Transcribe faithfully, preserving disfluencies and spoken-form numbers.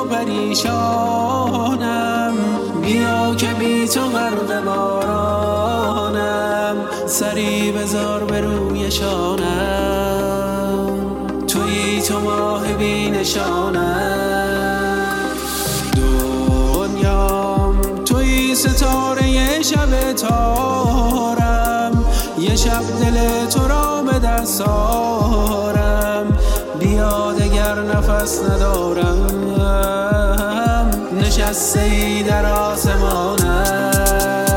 پریشانم، بیا که بی تو غرق بارانم، سری بذار به روی شانم، تویی تو ماه بی نشانم. دنیام تویی ستاره شب تارم، یه شب دل تو را به دست آرم، بیا دگر نفس ندارم، نشسته ای در آسمانم.